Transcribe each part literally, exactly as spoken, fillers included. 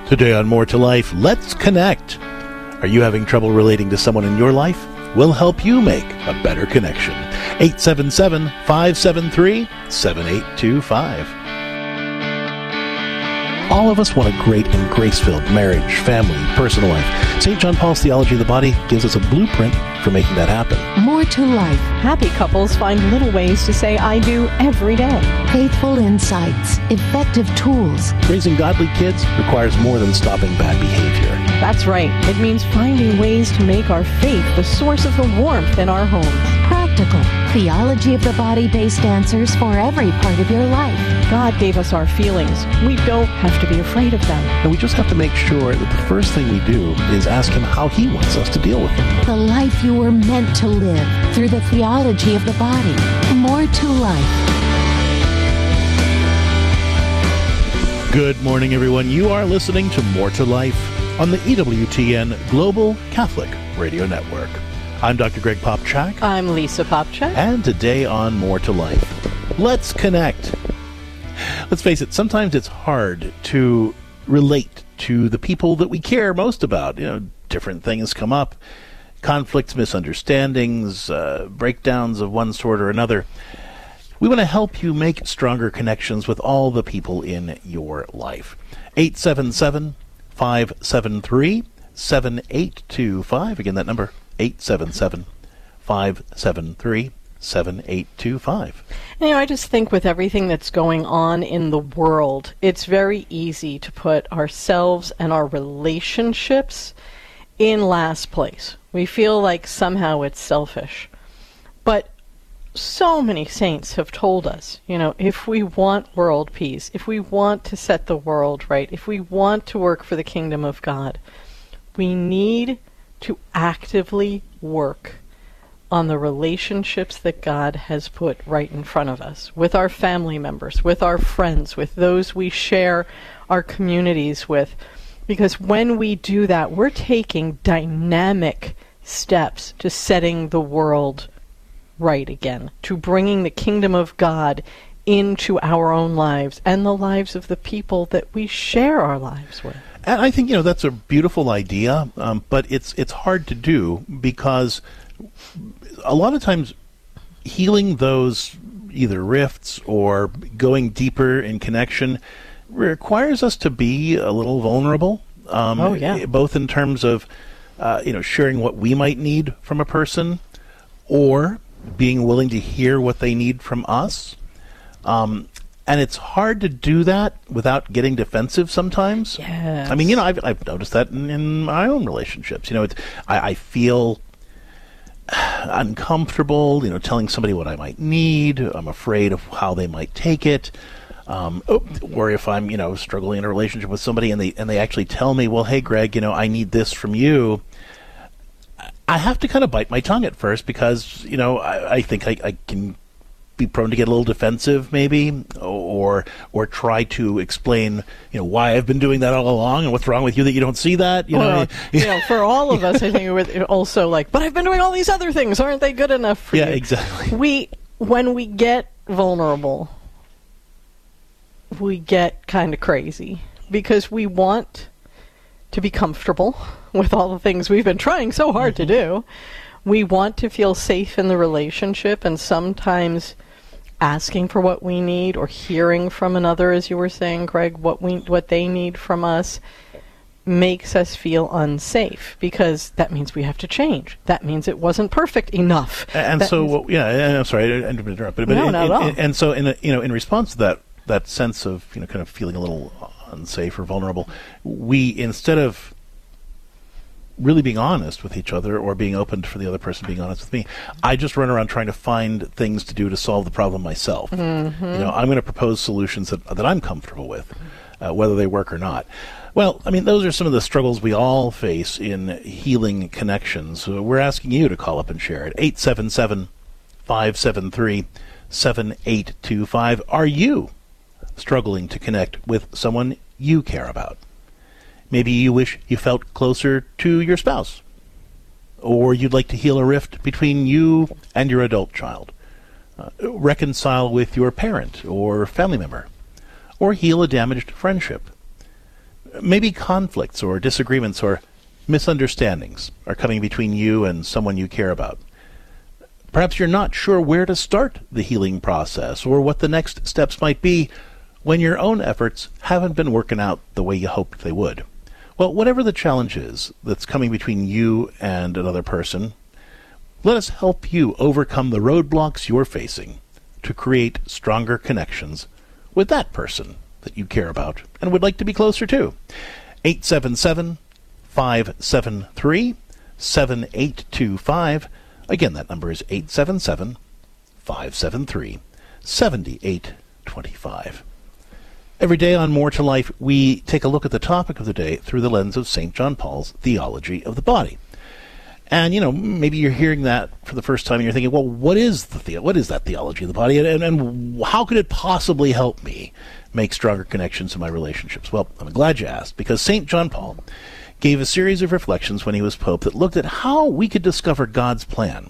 Today on More to Life, let's connect. Are you having trouble relating to someone in your life? We'll help you make a better connection. eight seven seven, five seven three, seven eight two five. All of us want a great and grace-filled marriage, family, personal life. Saint John Paul's Theology of the Body gives us a blueprint for making that happen. More to life. Happy couples find little ways to say I do every day. Faithful insights. Effective tools. Raising godly kids requires more than stopping bad behavior. That's right. It means finding ways to make our faith the source of the warmth in our homes. Practical. Theology of the Body-based answers for every part of your life. God gave us our feelings. We don't have to be afraid of them. And we just have to make sure that the first thing we do is ask Him how He wants us to deal with them. The life you were meant to live through the theology of the body. More to life. Good morning, everyone. You are listening to More to Life on the E W T N Global Catholic Radio Network. I'm Doctor Greg Popchak. I'm Lisa Popchak. And today on More to Life, let's connect. Let's face it, sometimes it's hard to relate to the people that we care most about. You know, different things come up, conflicts, misunderstandings, uh, breakdowns of one sort or another. We want to help you make stronger connections with all the people in your life. eight seven seven, five seven three, seven eight two five. Again, that number, eight seven seven, five seven three, seven eight two five. You know, I just think with everything that's going on in the world, it's very easy to put ourselves and our relationships in last place. We feel like somehow it's selfish. But so many saints have told us, you know, if we want world peace, if we want to set the world right, if we want to work for the kingdom of God, we need to actively work on the relationships that God has put right in front of us, with our family members, with our friends, with those we share our communities with. Because when we do that, we're taking dynamic steps to setting the world right again, to bringing the kingdom of God into our own lives and the lives of the people that we share our lives with. And I think, you know, that's a beautiful idea, um, but it's it's hard to do because a lot of times healing those either rifts or going deeper in connection requires us to be a little vulnerable. Um, oh, yeah. Both in terms of, uh, you know, sharing what we might need from a person or being willing to hear what they need from us. Um, and it's hard to do that without getting defensive sometimes. Yes. I mean, you know, I've, I've noticed that in, in my own relationships. You know, it's, I, I feel uncomfortable, you know, telling somebody what I might need. I'm afraid of how they might take it. Um, or if I'm, you know, struggling in a relationship with somebody and they and they actually tell me, well, hey, Greg, you know, I need this from you. I have to kind of bite my tongue at first because, you know, I, I think I, I can be prone to get a little defensive maybe, or or try to explain, you know, why I've been doing that all along and what's wrong with you that you don't see that. You well, know, you know, for all of us, I think we're also like, but I've been doing all these other things. Aren't they good enough for yeah, you? Yeah, exactly. We, when we get vulnerable, we get kind of crazy because we want to be comfortable with all the things we've been trying so hard mm-hmm. to do. We want to feel safe in the relationship, and sometimes asking for what we need or hearing from another, as you were saying, Greg, what we what they need from us makes us feel unsafe because that means we have to change. That means it wasn't perfect enough. And that so, means, well, yeah, and I'm sorry, I didn't interrupt, but, but no, in, not in, at all. In, and so, in a, you know, in response to that that sense of, you know, kind of feeling a little unsafe or vulnerable, we, instead of really being honest with each other or being open for the other person being honest with me, I just run around trying to find things to do to solve the problem myself. Mm-hmm. You know, I'm going to propose solutions that that I'm comfortable with, uh, whether they work or not. Well, I mean, those are some of the struggles we all face in healing connections. So we're asking you to call up and share it. eight seven seven, five seven three, seven eight two five. Are you struggling to connect with someone you care about? Maybe you wish you felt closer to your spouse, or you'd like to heal a rift between you and your adult child, uh, reconcile with your parent or family member, or heal a damaged friendship. Maybe conflicts or disagreements or misunderstandings are coming between you and someone you care about. Perhaps you're not sure where to start the healing process or what the next steps might be when your own efforts haven't been working out the way you hoped they would. Well, whatever the challenge is that's coming between you and another person, let us help you overcome the roadblocks you're facing to create stronger connections with that person that you care about and would like to be closer to. eight seven seven, five seven three, seven eight two five. Again, that number is eight seven seven, five seven three, seven eight two five. Every day on More to Life, we take a look at the topic of the day through the lens of Saint John Paul's theology of the body. And, you know, maybe you're hearing that for the first time and you're thinking, well, what is the, the what is that theology of the body? And, and, and how could it possibly help me make stronger connections in my relationships? Well, I'm glad you asked, because Saint John Paul gave a series of reflections when he was Pope that looked at how we could discover God's plan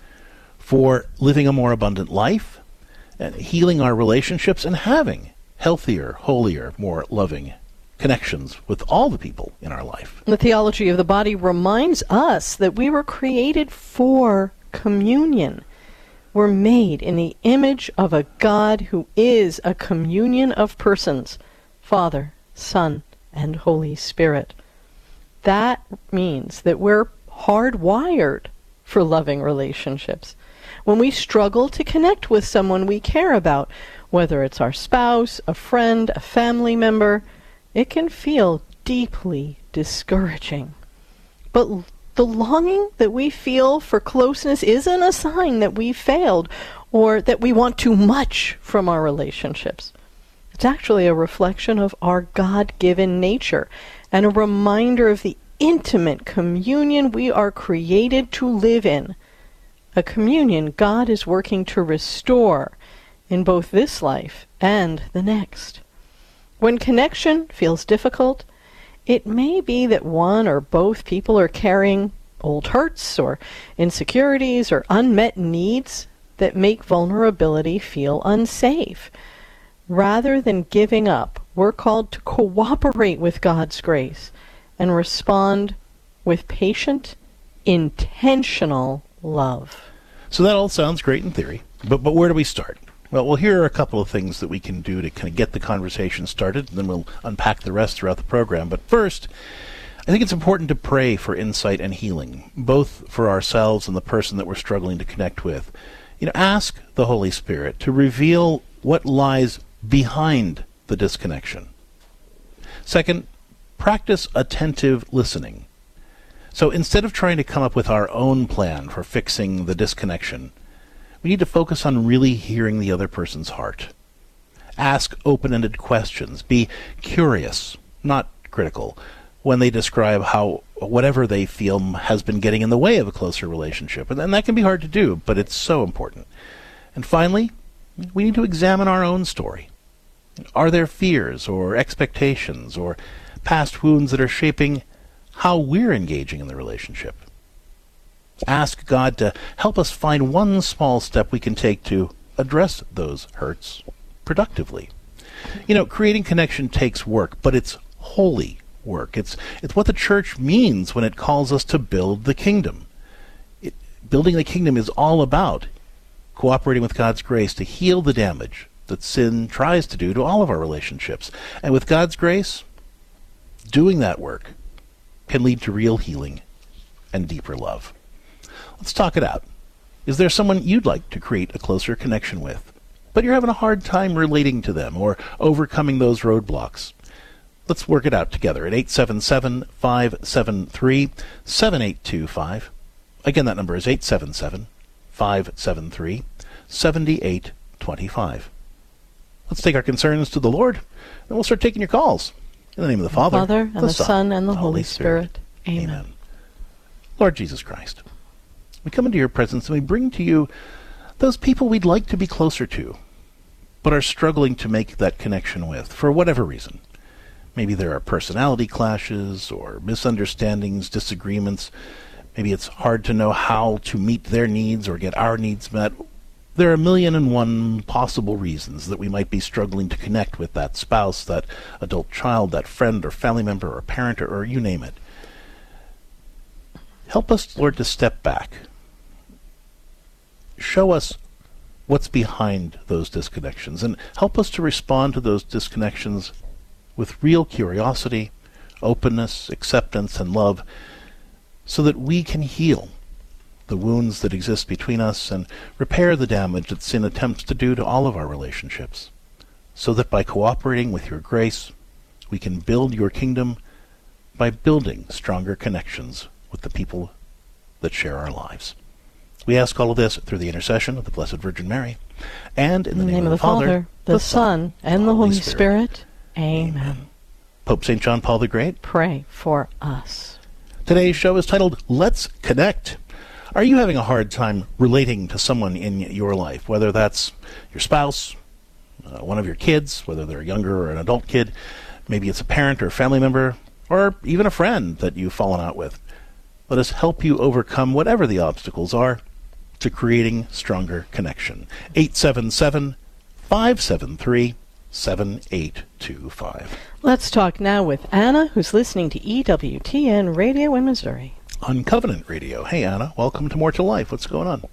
for living a more abundant life, and healing our relationships, and having healthier, holier, more loving connections with all the people in our life. The theology of the body reminds us that we were created for communion. We're made in the image of a God who is a communion of persons, Father, Son, and Holy Spirit. That means that we're hardwired for loving relationships. When we struggle to connect with someone we care about, whether it's our spouse, a friend, a family member, it can feel deeply discouraging. But the longing that we feel for closeness isn't a sign that we failed or that we want too much from our relationships. It's actually a reflection of our God-given nature and a reminder of the intimate communion we are created to live in. A communion God is working to restore in both this life and the next. When connection feels difficult, it may be that one or both people are carrying old hurts or insecurities or unmet needs that make vulnerability feel unsafe. Rather than giving up, we're called to cooperate with God's grace and respond with patient, intentional love. So that all sounds great in theory, but but where do we start? Well, well, here are a couple of things that we can do to kind of get the conversation started, and then we'll unpack the rest throughout the program. But first, I think it's important to pray for insight and healing, both for ourselves and the person that we're struggling to connect with. You know, ask the Holy Spirit to reveal what lies behind the disconnection. Second, practice attentive listening. So instead of trying to come up with our own plan for fixing the disconnection, we need to focus on really hearing the other person's heart. Ask open-ended questions. Be curious, not critical, when they describe how whatever they feel has been getting in the way of a closer relationship. And, and that can be hard to do, but it's so important. And finally, we need to examine our own story. Are there fears or expectations or past wounds that are shaping how we're engaging in the relationship? Ask God to help us find one small step we can take to address those hurts productively. You know, creating connection takes work, but it's holy work. It's it's what the church means when it calls us to build the kingdom. It, building the kingdom is all about cooperating with God's grace to heal the damage that sin tries to do to all of our relationships. And with God's grace, doing that work can lead to real healing and deeper love. Let's talk it out. Is there someone you'd like to create a closer connection with, but you're having a hard time relating to them or overcoming those roadblocks? Let's work it out together at eight seven seven, five seven three, seven eight two five. Again, that number is eight seven seven, five seven three, seven eight two five. Let's take our concerns to the Lord, and we'll start taking your calls. In the name of the Father, Father and the, the Son, Son, and the Holy Spirit. Spirit. Amen. Amen. Lord Jesus Christ, we come into your presence and we bring to you those people we'd like to be closer to, but are struggling to make that connection with, for whatever reason. Maybe there are personality clashes or misunderstandings, disagreements. Maybe it's hard to know how to meet their needs or get our needs met. There are a million and one possible reasons that we might be struggling to connect with that spouse, that adult child, that friend or family member or parent or, or you name it. Help us, Lord, to step back. Show us what's behind those disconnections, and help us to respond to those disconnections with real curiosity, openness, acceptance, and love, so that we can heal the wounds that exist between us and repair the damage that sin attempts to do to all of our relationships, so that by cooperating with your grace, we can build your kingdom by building stronger connections with the people that share our lives. We ask all of this through the intercession of the Blessed Virgin Mary, and in the, In the name, name of the Father, Father, the Son, and the Holy Spirit. Amen. Amen. Pope Saint John Paul the Great, Pray for us. Today's show is titled, Let's Connect. Are you having a hard time relating to someone in your life, whether that's your spouse, uh, one of your kids, whether they're a younger or an adult kid, maybe it's a parent or a family member, or even a friend that you've fallen out with? Let us help you overcome whatever the obstacles are to creating stronger connection. eight seven seven, five seven three, seven eight two five. Let's talk now with Anna, who's listening to E W T N Radio in Missouri. On Covenant Radio. Hey, Anna, welcome to More to Life. What's going on?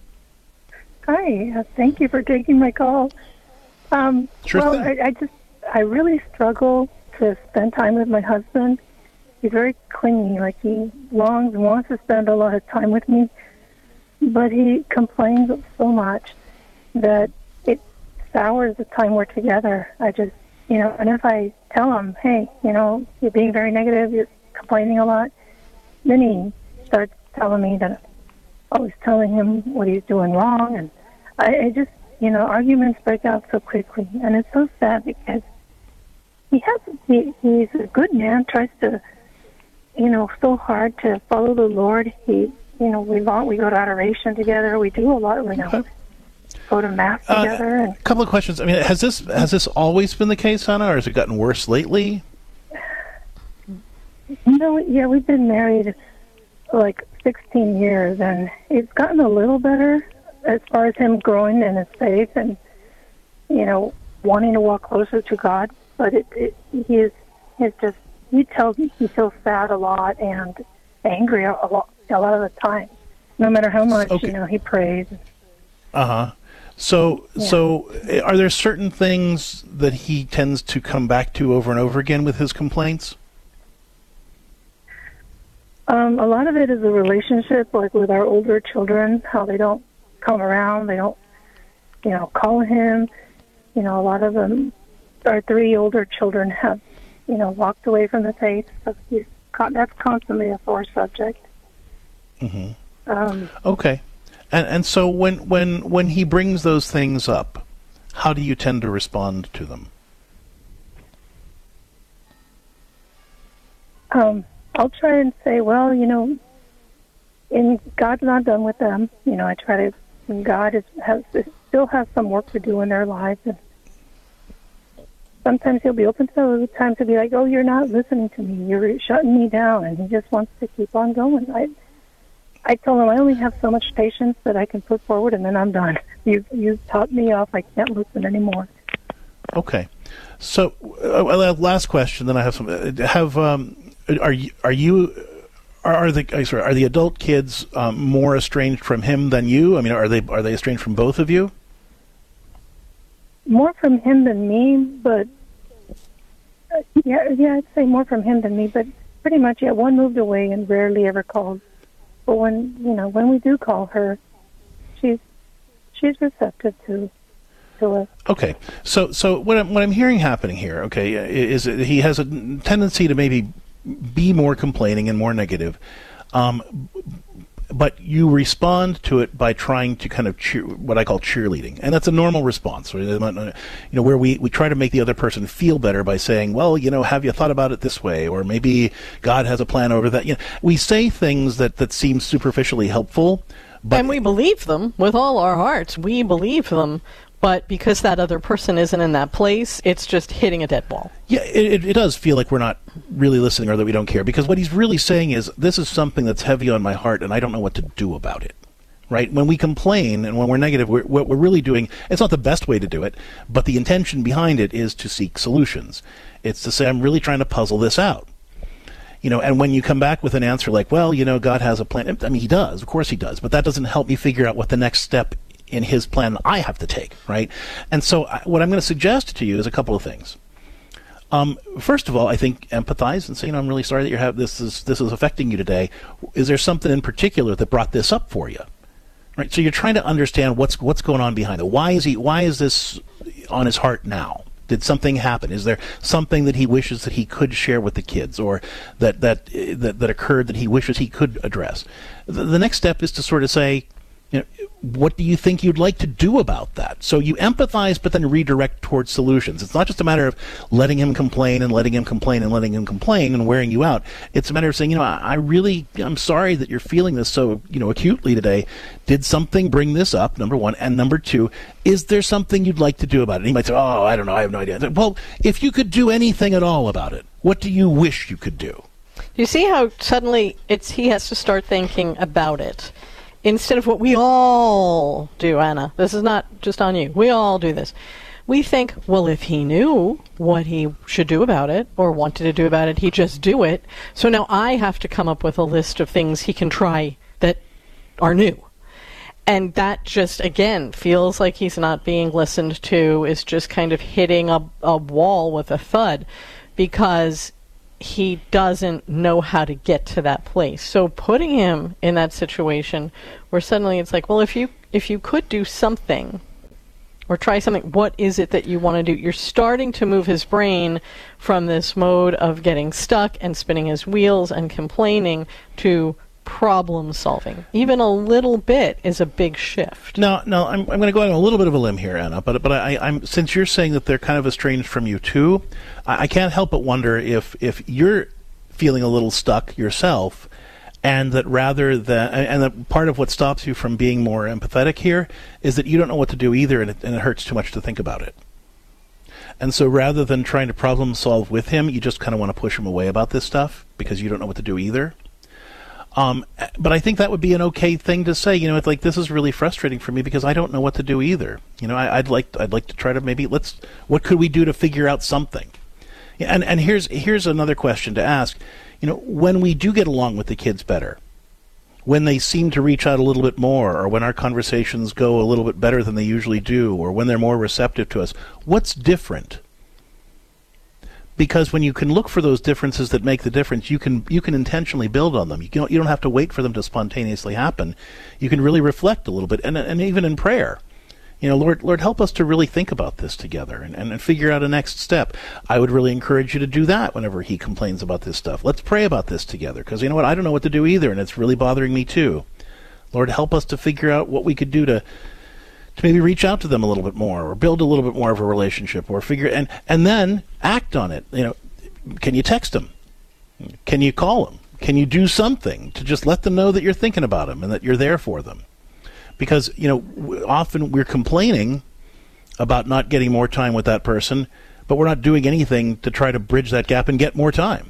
Hi, uh, thank you for taking my call. Um, Sure well, thing. I, I just, I really struggle to spend time with my husband. He's very clingy, like he longs and wants to spend a lot of time with me, but he complains so much that it sours the time we're together. I just, you know, and if I tell him, hey, you know, you're being very negative, you're complaining a lot, then he starts telling me that I'm always telling him what he's doing wrong, and I, I just, you know, arguments break out so quickly, and it's so sad because he has, he, he's a good man, tries to, you know, so hard to follow the Lord. He, you know, we long, we go to adoration together, we do a lot, you know, Okay. go to mass Uh, together, and a couple of questions. I mean, has this has this always been the case, Anna, or has it gotten worse lately? you know, yeah, we've been married like sixteen years, and it's gotten a little better as far as him growing in his faith and, you know, wanting to walk closer to God. But it, it he is, he's just, he tells me he feels sad a lot and angry a lot, a lot of the time, no matter how much, Okay. you know, he prays. Uh-huh. So, Yeah. so uh, are there certain things that he tends to come back to over and over again with his complaints? Um, a lot of it is a relationship, like with our older children, how they don't come around, they don't, you know, call him. You know, a lot of them, our three older children have, you know, walked away from the faith. So he's con- that's constantly a sore subject. Mm-hmm. Um, Okay. And and so when, when, when he brings those things up, how do you tend to respond to them? um, I'll try and say, well, you know, and God's not done with them. You know, I try to, and God is, has still has some work to do in their lives. And sometimes he'll be open to it. Other times he'll be like, oh, you're not listening to me. You're shutting me down. And he just wants to keep on going. I I told him I only have so much patience that I can put forward, and then I'm done. You you taught me off. I can't listen anymore. Okay. So, uh, uh, last question, then I have some. Uh, have um, are you are you are, are the uh, sorry, are the adult kids um, more estranged from him than you? I mean, are they are they estranged from both of you? More from him than me, but uh, yeah, yeah, I'd say more from him than me. But pretty much, yeah, one moved away and rarely ever calls. But when you know when we do call her, she's she's receptive to to us. Okay, so so what I'm, what I'm hearing happening here, okay, is that he has a tendency to maybe be more complaining and more negative, um, but you respond to it by trying to kind of cheer, what I call cheerleading, and that's a normal response. You know, where we, we try to make the other person feel better by saying, well, you know, have you thought about it this way, or maybe God has a plan over that. You know, we say things that that seem superficially helpful, but And we believe them with all our hearts. We believe them. But because that other person isn't in that place, it's just hitting a dead wall. Yeah, it, it does feel like we're not really listening or that we don't care, because what he's really saying is, this is something that's heavy on my heart and I don't know what to do about it. right? When we complain and when we're negative, we're, what we're really doing, it's not the best way to do it, but the intention behind it is to seek solutions. It's to say, I'm really trying to puzzle this out. You know, and when you come back with an answer like, well, you know, God has a plan. I mean, he does. Of course he does. But that doesn't help me figure out what the next step in his plan I have to take, right? And so I, what I'm going to suggest to you is a couple of things. Um, first of all, I think empathize and say, you know, I'm really sorry that you're have this is this is affecting you today. Is there something in particular that brought this up for you? Right. So you're trying to understand what's what's going on behind it. Why is he? Why is this on his heart now? Did something happen? Is there something that he wishes that he could share with the kids, or that that that, that occurred that he wishes he could address? The, the next step is to sort of say, you know, what do you think you'd like to do about that? So you empathize, but then redirect towards solutions. It's not just a matter of letting him complain and letting him complain and letting him complain and wearing you out. It's a matter of saying, you know, I, I really, I'm sorry that you're feeling this so, you know, acutely today. Did something bring this up, number one? And number two, is there something you'd like to do about it? And he might say, oh, I don't know, I have no idea. Well, if you could do anything at all about it, what do you wish you could do? You see how suddenly it's he has to start thinking about it. Instead of what we all do, Anna. This is not just on you. We all do this. We think, well, if he knew what he should do about it or wanted to do about it, he'd just do it. So now I have to come up with a list of things he can try that are new. And that just, again, feels like he's not being listened to, is just kind of hitting a, a wall with a thud, because he doesn't know how to get to that place. So putting him in that situation where suddenly it's like, well, if you if you could do something or try something, what is it that you want to do? You're starting to move his brain from this mode of getting stuck and spinning his wheels and complaining to problem solving. Even a little bit is a big shift. Now, now I'm, I'm going to go on a little bit of a limb here, Anna, but but I, I'm since you're saying that they're kind of estranged from you too, I, I can't help but wonder if if you're feeling a little stuck yourself, and that rather than and that part of what stops you from being more empathetic here is that you don't know what to do either, and it, and it hurts too much to think about it. And so rather than trying to problem solve with him, you just kind of want to push him away about this stuff because you don't know what to do either. Um, but I think that would be an okay thing to say. You know, it's like, this is really frustrating for me because I don't know what to do either. You know, I, I'd like I'd like to try to maybe let's what could we do to figure out something? And and here's here's another question to ask. You know, when we do get along with the kids better, when they seem to reach out a little bit more, or when our conversations go a little bit better than they usually do, or when they're more receptive to us, what's different? Because when you can look for those differences that make the difference, you can you can intentionally build on them. You don't, you don't have to wait for them to spontaneously happen. You can really reflect a little bit, and and even in prayer, you know, Lord, Lord, help us to really think about this together and, and, and figure out a next step. I would really encourage you to do that whenever he complains about this stuff. Let's pray about this together, because you know what, I don't know what to do either, and it's really bothering me too. Lord, help us to figure out what we could do to. to maybe reach out to them a little bit more, or build a little bit more of a relationship, or figure and and then act on it. You know, can you text them? Can you call them? Can you do something to just let them know that you're thinking about them and that you're there for them? Because you know, w- often we're complaining about not getting more time with that person, but we're not doing anything to try to bridge that gap and get more time.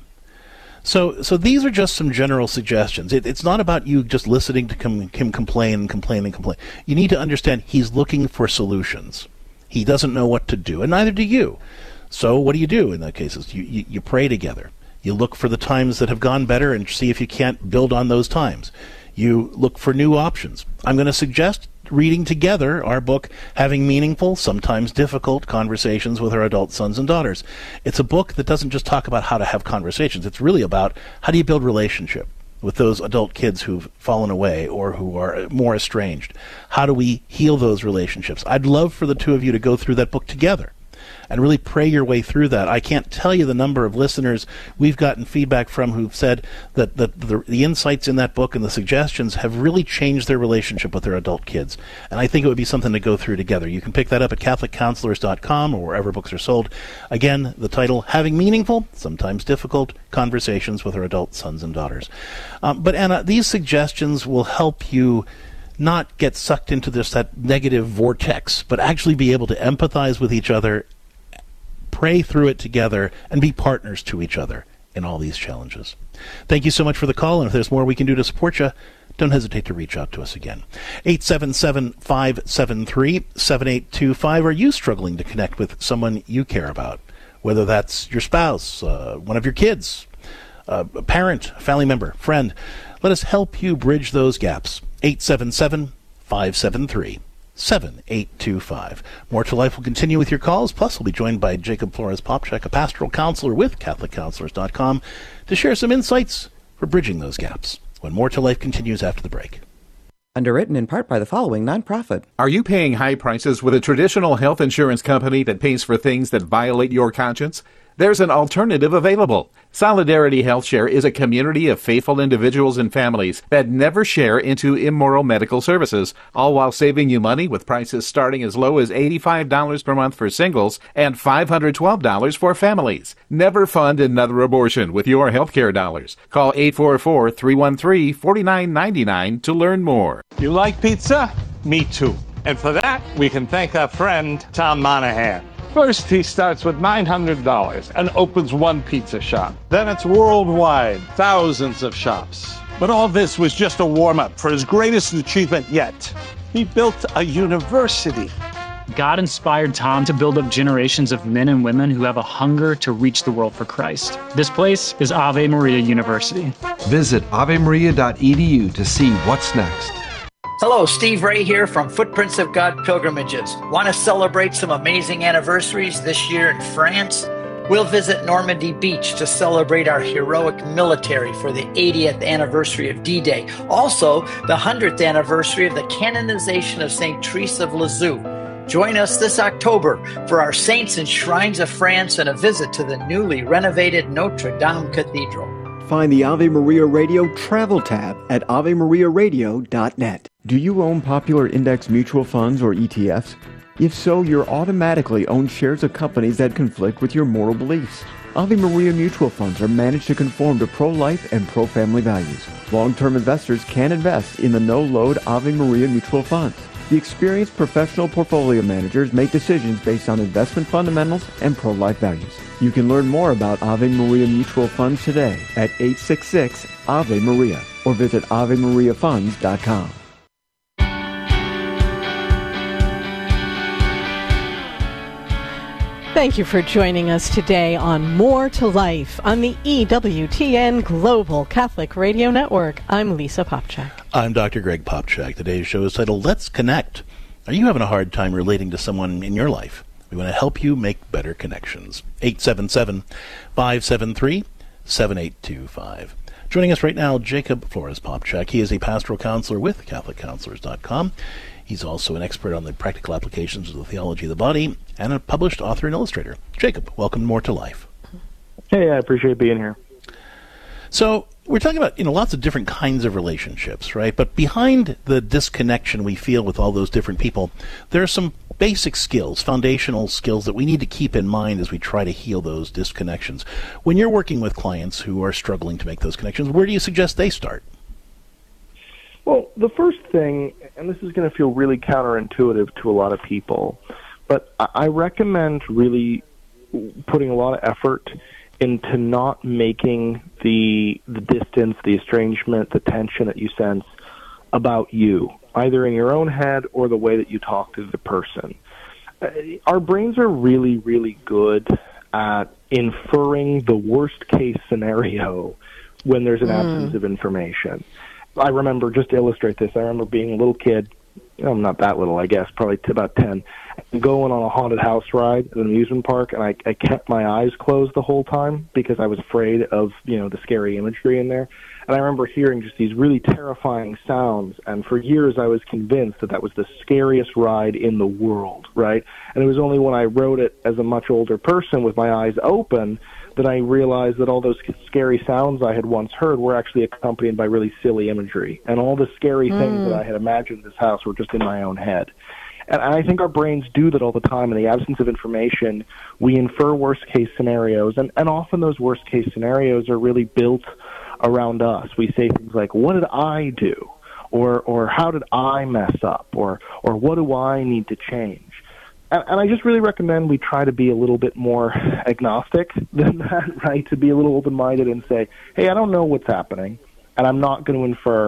So, so these are just some general suggestions. It, it's not about you just listening to com- him complain and complain and complain. You need to understand he's looking for solutions. He doesn't know what to do, and neither do you. So what do you do in that case? You, you, you pray together. You look for the times that have gone better and see if you can't build on those times. You look for new options. I'm going to suggest reading together our book, Having Meaningful, Sometimes Difficult Conversations with Our Adult Sons and Daughters. It's a book that doesn't just talk about how to have conversations. It's really about how do you build relationship with those adult kids who've fallen away or who are more estranged. How do we heal those relationships? I'd love for the two of you to go through that book together and really pray your way through that. I can't tell you the number of listeners we've gotten feedback from who've said that, that the, the insights in that book and the suggestions have really changed their relationship with their adult kids. And I think it would be something to go through together. You can pick that up at catholic counselors dot com or wherever books are sold. Again, the title, Having Meaningful, Sometimes Difficult Conversations with Our Adult Sons and Daughters. Um, but Anna, these suggestions will help you not get sucked into this that negative vortex, but actually be able to empathize with each other, pray through it together, and be partners to each other in all these challenges. Thank you so much for the call, and if there's more we can do to support you, don't hesitate to reach out to us again. eight seven seven, five seven three, seven eight two five. Are you struggling to connect with someone you care about? Whether that's your spouse, uh, one of your kids, uh, a parent, a family member, friend. Let us help you bridge those gaps. eight seven seven, five seven three, seven eight two five. More to Life will continue with your calls. Plus, we'll be joined by Jacob Flores-Popcak, a pastoral counselor with Catholic Counselors dot com, to share some insights for bridging those gaps. When More to Life continues after the break. Underwritten in part by the following nonprofit. Are you paying high prices with a traditional health insurance company that pays for things that violate your conscience? There's an alternative available. Solidarity HealthShare is a community of faithful individuals and families that never share into immoral medical services, all while saving you money with prices starting as low as eighty-five dollars per month for singles and five hundred twelve dollars for families. Never fund another abortion with your healthcare dollars. Call eight four four, three one three, four nine nine nine to learn more. You like pizza? Me too. And for that, we can thank our friend Tom Monahan. First, he starts with nine hundred dollars and opens one pizza shop. Then it's worldwide, thousands of shops. But all this was just a warm-up for his greatest achievement yet. He built a university. God inspired Tom to build up generations of men and women who have a hunger to reach the world for Christ. This place is Ave Maria University. Visit ave maria dot e d u to see what's next. Hello, Steve Ray here from Footprints of God Pilgrimages. Want to celebrate some amazing anniversaries this year in France? We'll visit Normandy Beach to celebrate our heroic military for the eightieth anniversary of D-Day. Also, the one hundredth anniversary of the canonization of Saint Therese of Lisieux. Join us this October for our Saints and Shrines of France and a visit to the newly renovated Notre Dame Cathedral. Find the Ave Maria Radio Travel tab at ave maria radio dot net. Do you own popular index mutual funds or E T Fs? If so, you're automatically own shares of companies that conflict with your moral beliefs. Ave Maria mutual funds are managed to conform to pro-life and pro-family values. Long-term investors can invest in the no-load Ave Maria mutual funds. The experienced professional portfolio managers make decisions based on investment fundamentals and pro-life values. You can learn more about Ave Maria Mutual Funds today at eight six six, A V E Maria or visit ave maria funds dot com. Thank you for joining us today on More to Life on the E W T N Global Catholic Radio Network. I'm Lisa Popcak. I'm Doctor Greg Popcak. Today's show is titled Let's Connect. Are you having a hard time relating to someone in your life? We want to help you make better connections. eight seven seven, five seven three, seven eight two five. Joining us right now, Jacob Flores-Popcak. He is a pastoral counselor with Catholic Counselors dot com. He's also an expert on the practical applications of the theology of the body and a published author and illustrator. Jacob, welcome to More to Life. Hey, I appreciate being here. So we're talking about, you know, lots of different kinds of relationships, right? But behind the disconnection we feel with all those different people, there are some basic skills, foundational skills that we need to keep in mind as we try to heal those disconnections. When you're working with clients who are struggling to make those connections, where do you suggest they start? Well, the first thing, and this is going to feel really counterintuitive to a lot of people, but I recommend really putting a lot of effort into not making the the distance, the estrangement, the tension that you sense about you, either in your own head or the way that you talk to the person. Our brains are really, really good at inferring the worst-case scenario when there's an mm. absence of information. I remember, just to illustrate this, I remember being a little kid, I'm not that little, I guess, probably to about ten, and going on a haunted house ride at an amusement park, and I, I kept my eyes closed the whole time because I was afraid of, you know, the scary imagery in there. And I remember hearing just these really terrifying sounds, and for years I was convinced that that was the scariest ride in the world, right? And it was only when I wrote it as a much older person with my eyes open that I realized that all those scary sounds I had once heard were actually accompanied by really silly imagery. And all the scary mm. things that I had imagined in this house were just in my own head. And I think our brains do that all the time. In the absence of information, we infer worst-case scenarios, and, and often those worst-case scenarios are really built around us. We say things like, what did I do? Or or how did I mess up? Or or what do I need to change? And, and I just really recommend we try to be a little bit more agnostic than that, right? To be a little open-minded and say, hey, I don't know what's happening, and I'm not going to infer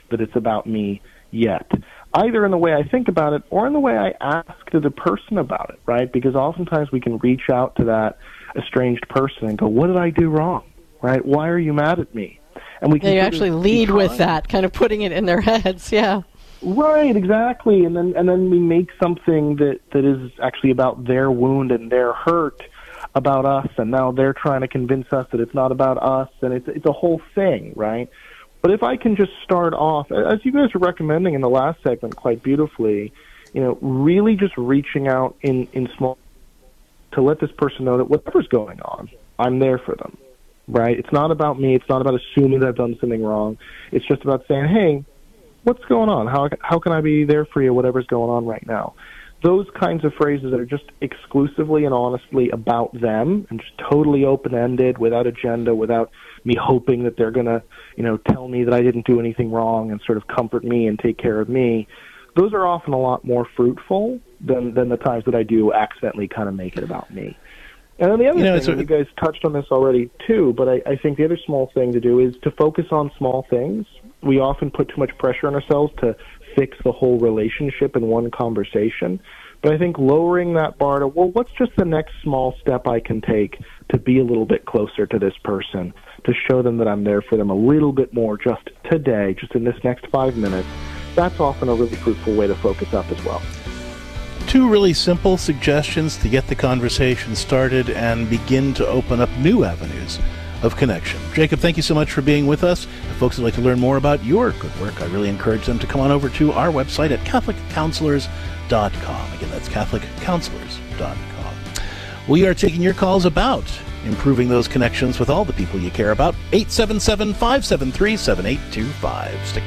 that it's about me yet, either in the way I think about it or in the way I ask the person about it, right? Because oftentimes we can reach out to that estranged person and go, what did I do wrong, right? Why are you mad at me? And we can They actually lead with that, kind of putting it in their heads, yeah. Right, exactly. And then and then we make something that, that is actually about their wound and their hurt about us, and now they're trying to convince us that it's not about us, and it's it's a whole thing, right? But if I can just start off, as you guys were recommending in the last segment quite beautifully, you know, really just reaching out in, in small to let this person know that whatever's going on, I'm there for them, right? It's not about me. It's not about assuming that I've done something wrong. It's just about saying, hey, what's going on? How how can I be there for you, whatever's going on right now? Those kinds of phrases that are just exclusively and honestly about them and just totally open-ended, without agenda, without me hoping that they're going to, you know, tell me that I didn't do anything wrong and sort of comfort me and take care of me, those are often a lot more fruitful than, than the times that I do accidentally kind of make it about me. And then the other you know, thing, and you guys touched on this already too, but I, I think the other small thing to do is to focus on small things. We often put too much pressure on ourselves to fix the whole relationship in one conversation. But I think lowering that bar to, well, what's just the next small step I can take to be a little bit closer to this person, to show them that I'm there for them a little bit more just today, just in this next five minutes, that's often a really fruitful way to focus up as well. Two really simple suggestions to get the conversation started and begin to open up new avenues of connection. Jacob, thank you so much for being with us. If folks would like to learn more about your good work, I really encourage them to come on over to our website at Catholic Counselors dot com. Again, that's Catholic Counselors dot com. We are taking your calls about improving those connections with all the people you care about. eight seven seven, five seven three, seven eight two five. Stick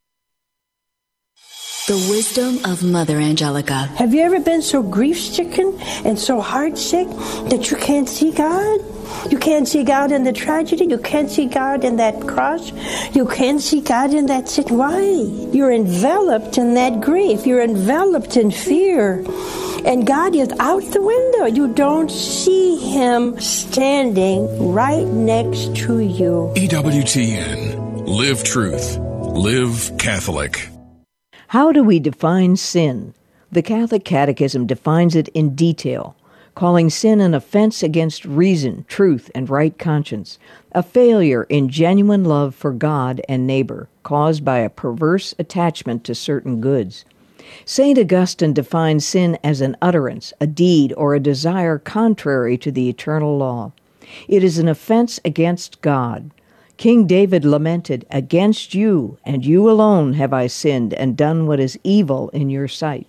The wisdom of Mother Angelica. Have you ever been so grief-stricken and so heartsick that you can't see God? You can't see God in the tragedy. You can't see God in that cross. You can't see God in that sin. Why? You're enveloped in that grief. You're enveloped in fear. And God is out the window. You don't see Him standing right next to you. E W T N. Live truth. Live Catholic. How do we define sin? The Catholic Catechism defines it in detail, calling sin an offense against reason, truth, and right conscience, a failure in genuine love for God and neighbor, caused by a perverse attachment to certain goods. Saint Augustine defines sin as an utterance, a deed, or a desire contrary to the eternal law. It is an offense against God. King David lamented, "Against you, and you alone, have I sinned and done what is evil in your sight."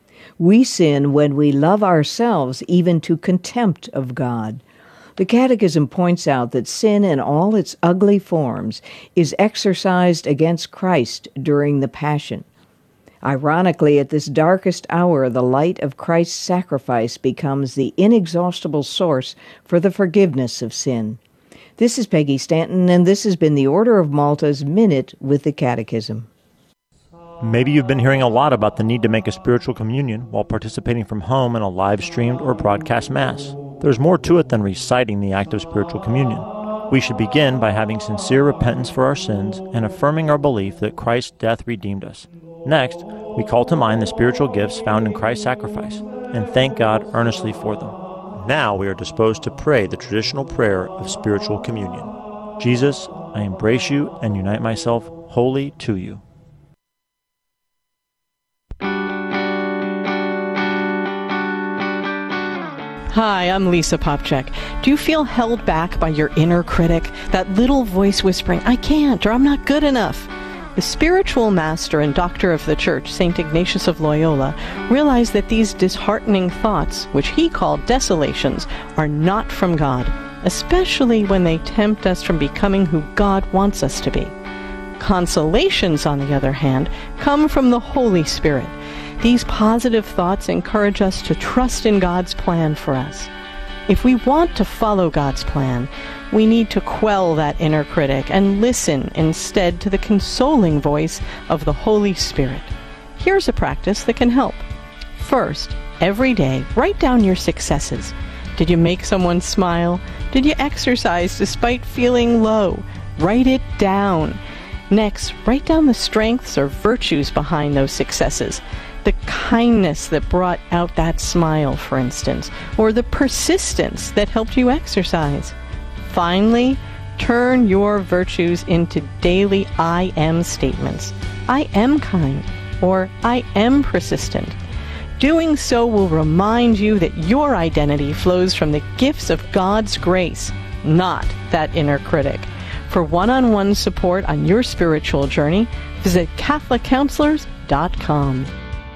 We sin when we love ourselves even to contempt of God. The Catechism points out that sin in all its ugly forms is exercised against Christ during the Passion. Ironically, at this darkest hour, the light of Christ's sacrifice becomes the inexhaustible source for the forgiveness of sin. This is Peggy Stanton, and this has been the Order of Malta's Minute with the Catechism. Maybe you've been hearing a lot about the need to make a spiritual communion while participating from home in a live-streamed or broadcast Mass. There's more to it than reciting the act of spiritual communion. We should begin by having sincere repentance for our sins and affirming our belief that Christ's death redeemed us. Next, we call to mind the spiritual gifts found in Christ's sacrifice and thank God earnestly for them. Now we are disposed to pray the traditional prayer of spiritual communion. Jesus, I embrace you and unite myself wholly to you. Hi, I'm Lisa Popchak. Do you feel held back by your inner critic, that little voice whispering, "I can't," or "I'm not good enough"? The spiritual master and doctor of the Church, Saint Ignatius of Loyola, realized that these disheartening thoughts, which he called desolations, are not from God, especially when they tempt us from becoming who God wants us to be. Consolations, on the other hand, come from the Holy Spirit. These positive thoughts encourage us to trust in God's plan for us. If we want to follow God's plan, we need to quell that inner critic and listen instead to the consoling voice of the Holy Spirit. Here's a practice that can help. First, every day, write down your successes. Did you make someone smile? Did you exercise despite feeling low? Write it down. Next, write down the strengths or virtues behind those successes. The kindness that brought out that smile, for instance, or the persistence that helped you exercise. Finally, turn your virtues into daily I am statements. I am kind, or I am persistent. Doing so will remind you that your identity flows from the gifts of God's grace, not that inner critic. For one-on-one support on your spiritual journey, visit Catholic Counselors dot com.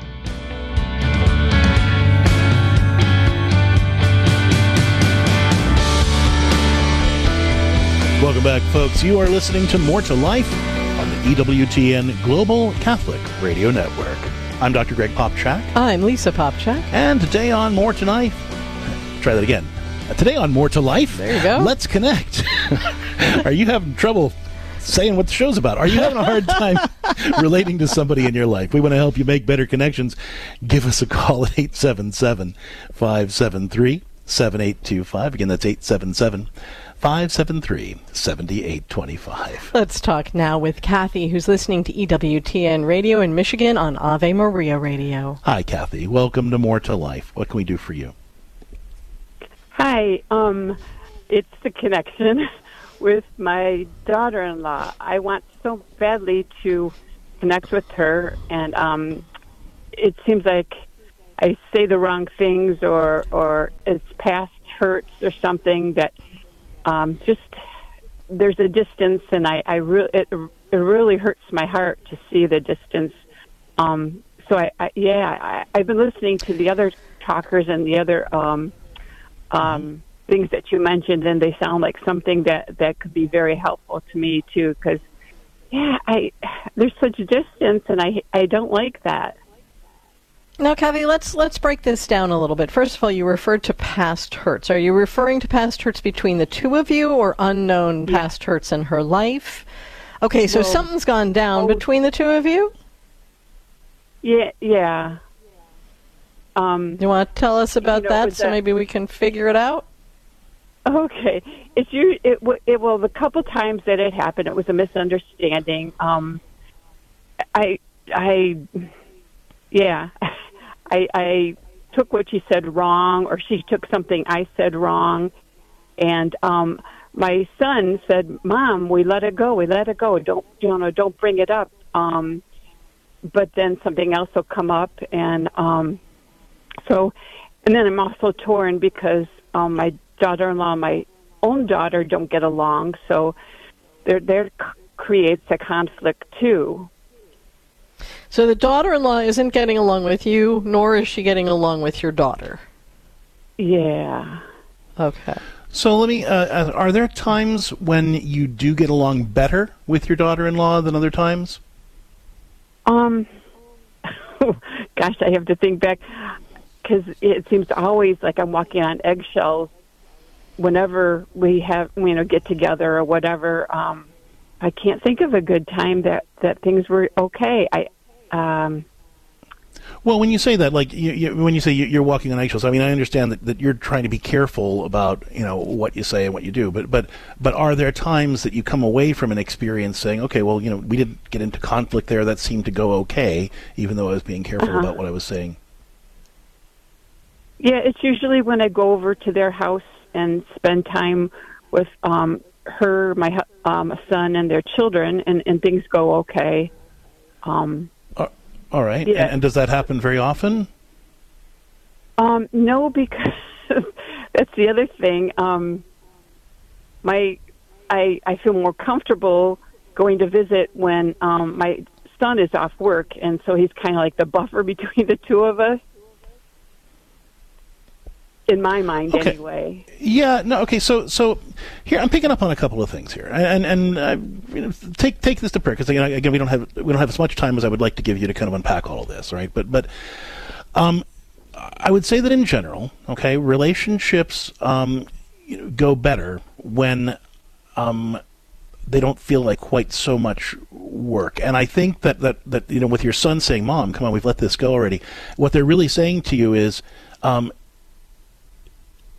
Welcome back, folks. You are listening to More to Life on the E W T N Global Catholic Radio Network. I'm Doctor Greg Popchak. I'm Lisa Popchak. And today on More to Life, try that again. Uh, today on More to Life, there you go. Let's connect. Are you having trouble saying what the show's about? Are you having a hard time relating to somebody in your life? We want to help you make better connections. Give us a call at eight seven seven, five seven three, seven eight two five. Again, that's eight seven seven, five seven three, seven eight two five. Let's talk now with Kathy, who's listening to E W T N Radio in Michigan on Ave Maria Radio. Hi, Kathy. Welcome to More to Life. What can we do for you? Hi. Um, it's the connection with my daughter-in-law. I want so badly to connect with her, and um, it seems like I say the wrong things, or or it's past hurts or something that um, just there's a distance, and I, I re- it, it really hurts my heart to see the distance. Um, so I, I yeah, I, I've been listening to the other talkers and the other um, um, things that you mentioned, and they sound like something that, that could be very helpful to me too. Because yeah, I there's such a distance, and I I don't like that. Now, Kathy, let's let's break this down a little bit. First of all, you referred to past hurts. Are you referring to past hurts between the two of you, or unknown yeah. past hurts in her life? Okay, so well, something's gone down oh, between the two of you? Yeah, yeah. Um, you want to tell us about you know, that so that, maybe we can figure it out? Okay. It's you. It, it well, the couple times that it happened, it was a misunderstanding. Um, I, I, yeah. I, I took what she said wrong, or she took something I said wrong, and um, my son said, "Mom, we let it go. We let it go. Don't you know? Don't bring it up." Um, but then something else will come up, and um, so, and then I'm also torn because um, my daughter-in-law, and my own daughter, don't get along, so there there creates a conflict too. So the daughter-in-law isn't getting along with you, nor is she getting along with your daughter. Yeah. Okay. So let me, uh, are there times when you do get along better with your daughter-in-law than other times? Um, gosh, I have to think back, because it seems always like I'm walking on eggshells whenever we have, you know, get together or whatever. Um, I can't think of a good time that, that things were okay. I, um, well, when you say that, like you, you, when you say you're walking on eggshells, I mean, I understand that, that you're trying to be careful about, you know, what you say and what you do. But but but are there times that you come away from an experience saying, okay, well, you know, we didn't get into conflict there. That seemed to go okay, even though I was being careful uh-huh. about what I was saying. Yeah, it's usually when I go over to their house and spend time with um, her, my um, son, and their children, and, and things go okay. Um, uh, all right. Yeah. And, and does that happen very often? Um, no, because that's the other thing. Um, my, I, I feel more comfortable going to visit when um, my son is off work, and so he's kind of like the buffer between the two of us. In my mind, okay. anyway. Yeah. No. Okay. So, so here I'm picking up on a couple of things here, and and uh, you know, take take this to prayer, because you know, again, we don't have we don't have as much time as I would like to give you to kind of unpack all of this, right? But but um, I would say that in general, okay, relationships um, you know, go better when um, they don't feel like quite so much work. And I think that that that you know, with your son saying, "Mom, come on, we've let this go already," what they're really saying to you is, Um,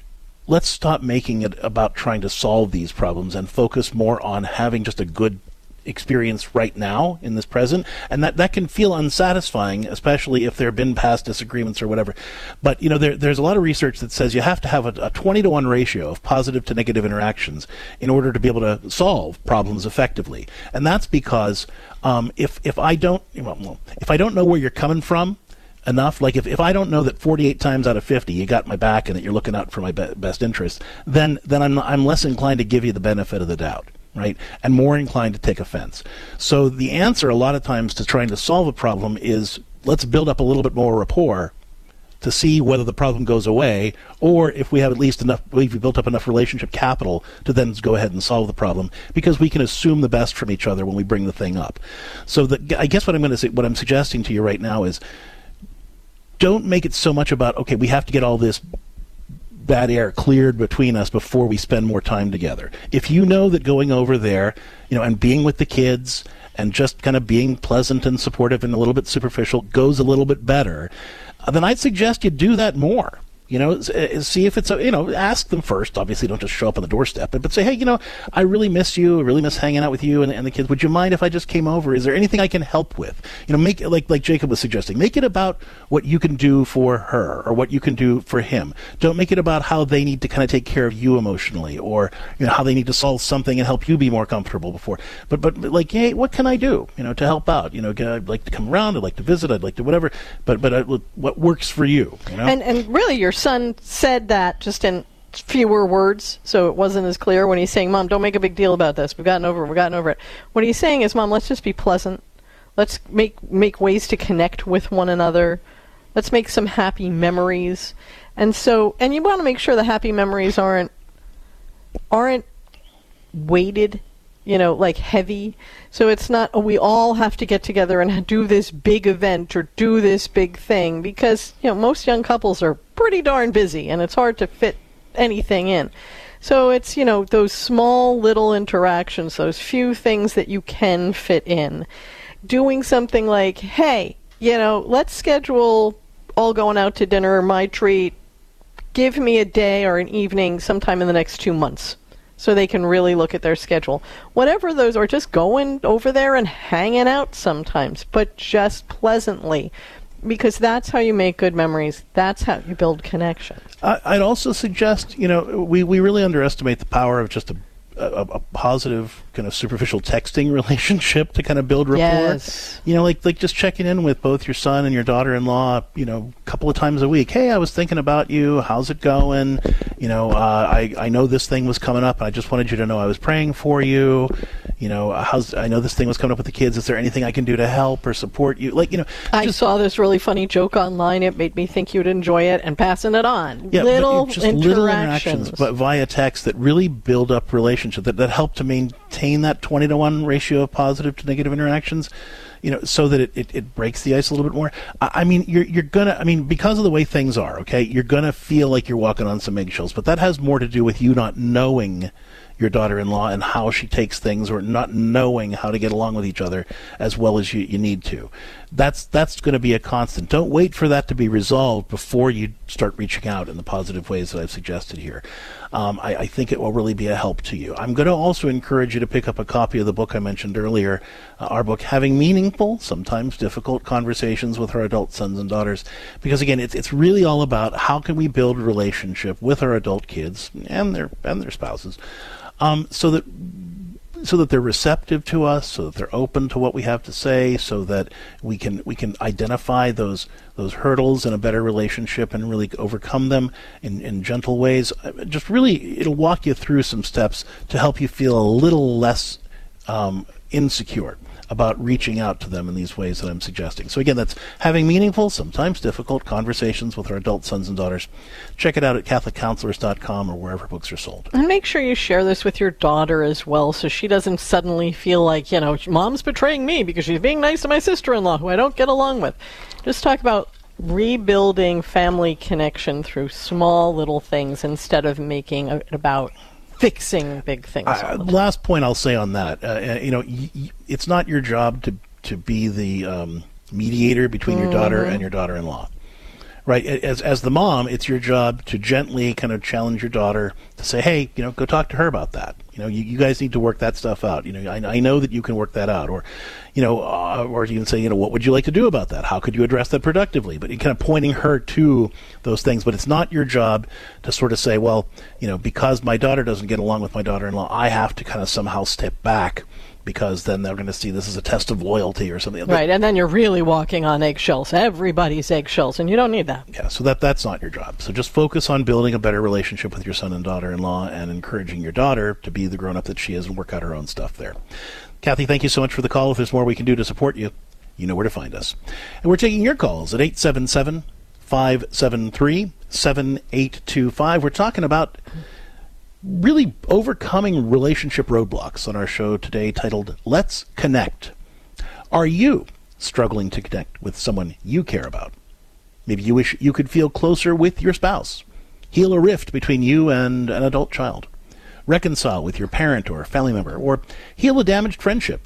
let's stop making it about trying to solve these problems and focus more on having just a good experience right now in this present, and that, that can feel unsatisfying, especially if there have been past disagreements or whatever. But you know, there, there's a lot of research that says you have to have a, a twenty to one ratio of positive to negative interactions in order to be able to solve problems effectively. And that's because um, if if I don't well, if I don't know where you're coming from enough, like if, if I don't know that forty-eight times out of fifty you got my back and that you're looking out for my be- best interests, then then I'm I'm less inclined to give you the benefit of the doubt. Right, and more inclined to take offense. So the answer a lot of times to trying to solve a problem is let's build up a little bit more rapport to see whether the problem goes away, or if we have at least enough, we've built up enough relationship capital to then go ahead and solve the problem, because we can assume the best from each other when we bring the thing up. So the, I guess what I'm going to say, what I'm suggesting to you right now is, don't make it so much about, okay, we have to get all this bad air cleared between us before we spend more time together. If you know that going over there, you know, and being with the kids and just kind of being pleasant and supportive and a little bit superficial goes a little bit better, then I'd suggest you do that more. You know, see if it's, a, you know, ask them first. Obviously, don't just show up on the doorstep, but, but say, hey, you know, I really miss you. I really miss hanging out with you and, and the kids. Would you mind if I just came over? Is there anything I can help with? You know, make it like, like Jacob was suggesting, make it about what you can do for her or what you can do for him. Don't make it about how they need to kind of take care of you emotionally, or, you know, how they need to solve something and help you be more comfortable before. But, but, but like, hey, what can I do, you know, to help out? You know, I'd like to come around. I'd like to visit. I'd like to whatever. But, but uh, what works for you, you know? And, and really, your son said that just in fewer words, so it wasn't as clear when he's saying, Mom, don't make a big deal about this. We've gotten over it. We've gotten over it. What he's saying is, Mom, let's just be pleasant. Let's make make ways to connect with one another. Let's make some happy memories. And so, and you want to make sure the happy memories aren't aren't weighted, you know, like heavy. So it's not, oh, we all have to get together and do this big event or do this big thing, because, you know, most young couples are pretty darn busy and it's hard to fit anything in. So it's, you know, those small little interactions, those few things that you can fit in. Doing something like, hey, you know, let's schedule all going out to dinner, my treat. Give me a day or an evening sometime in the next two months. So they can really look at their schedule. Whatever those, or just going over there and hanging out sometimes, but just pleasantly, because that's how you make good memories. That's how you build connection. I, I'd also suggest, you know, we, we really underestimate the power of just a, a, a positive kind of superficial texting relationship to kind of build rapport. Yes. You know, like like just checking in with both your son and your daughter-in-law, you know, a couple of times a week. Hey, I was thinking about you. How's it going? You know, uh, I, I know this thing was coming up, and I just wanted you to know I was praying for you. You know, how's I know this thing was coming up with the kids. Is there anything I can do to help or support you? Like, you know, I just, saw this really funny joke online. It made me think you'd enjoy it, and passing it on. Yeah, little just interactions. little interactions, but via text that really build up relationship, that, that help to maintain that twenty to one ratio of positive to negative interactions, you know, so that it, it, it breaks the ice a little bit more. I, I mean, you're you're gonna, I mean, because of the way things are, okay, you're gonna feel like you're walking on some eggshells, but that has more to do with you not knowing your daughter-in-law and how she takes things, or not knowing how to get along with each other as well as you, you need to. That's that's going to be a constant. Don't wait for that to be resolved before you start reaching out in the positive ways that I've suggested here. Um, I, I think it will really be a help to you. I'm going to also encourage you to pick up a copy of the book I mentioned earlier, uh, our book, Having Meaningful, Sometimes Difficult Conversations with Our Adult Sons and Daughters, because, again, it's it's really all about how can we build a relationship with our adult kids and their and their spouses, um, so that so that they're receptive to us, so that they're open to what we have to say, so that we can we can identify those those hurdles in a better relationship and really overcome them in, in gentle ways. Just really, it'll walk you through some steps to help you feel a little less um, insecure about reaching out to them in these ways that I'm suggesting. So again, that's Having Meaningful, Sometimes Difficult Conversations with Our Adult Sons and Daughters. Check it out at catholic counselors dot com or wherever books are sold. And make sure you share this with your daughter as well, so she doesn't suddenly feel like, you know, Mom's betraying me because she's being nice to my sister-in-law who I don't get along with. Just talk about rebuilding family connection through small little things instead of making it about fixing big things. Uh, last point I'll say on that, uh, you know, y- y- it's not your job to to be the um, mediator between mm-hmm. your daughter and your daughter-in-law, right? As as the mom, it's your job to gently kind of challenge your daughter to say, hey, you know, go talk to her about that. You know, you, you guys need to work that stuff out. You know, I, I know that you can work that out. Or, you know, uh, or you can say, you know, what would you like to do about that? How could you address that productively? But you're kind of pointing her to those things. But it's not your job to sort of say, well, you know, because my daughter doesn't get along with my daughter-in-law, I have to kind of somehow step back, because then they're going to see this as a test of loyalty or something. Right, and then you're really walking on eggshells. Everybody's eggshells, and you don't need that. Yeah, so that that's not your job. So just focus on building a better relationship with your son and daughter-in-law and encouraging your daughter to be the grown-up that she is and work out her own stuff there. Kathy, thank you so much for the call. If there's more we can do to support you, you know where to find us. And we're taking your calls at eight seven seven, five seven three, seven eight two five. We're talking about really overcoming relationship roadblocks on our show today, titled Let's Connect. Are you struggling to connect with someone you care about? Maybe you wish you could feel closer with your spouse, heal a rift between you and an adult child, reconcile with your parent or family member, or heal a damaged friendship.